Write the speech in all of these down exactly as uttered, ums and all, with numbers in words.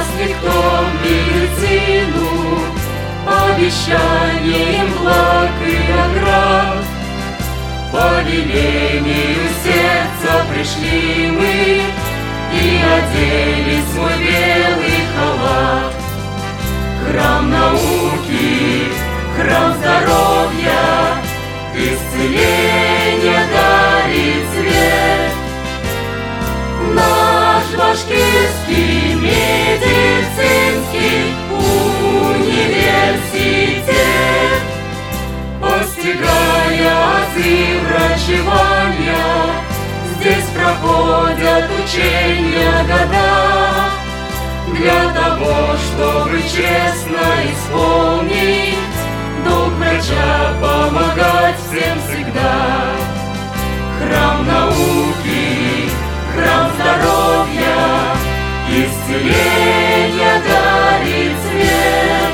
никто медицину обещанием благ и наград. По велению сердца пришли мы и одели свой белый халат. Храм науки, храм здоровья, исцеление дарит свет. Наш башкирский медицинский университет, постигая азы врачевания, здесь проходят учения года для того, чтобы честно исполнить долг врача, помогать всем всегда. Храм науки, храм здоровья, исцеление дарит свет.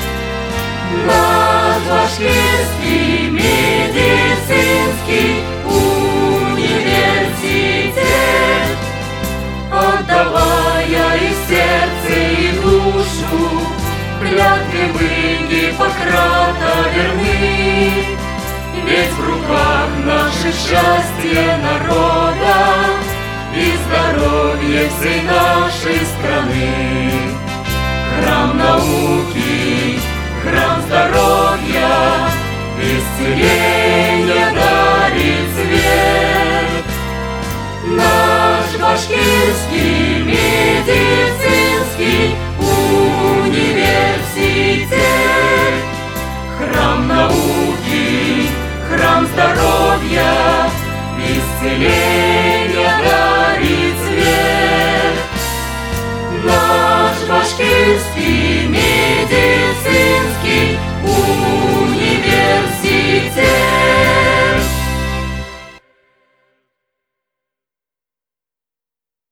Наш башкирский медицинский университет, отдавая и сердце, и душу, клятве мы Гиппократа верны. Ведь в руках наше счастье народа и здоровье всей нашей страны. Храм науки, храм здоровья, исцеление дарит.